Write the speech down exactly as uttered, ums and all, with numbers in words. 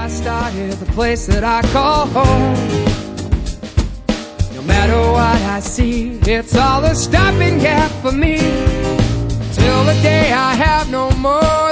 I started, the place that I call home. No matter what I see, it's all a stopping gap for me, till the day I have no more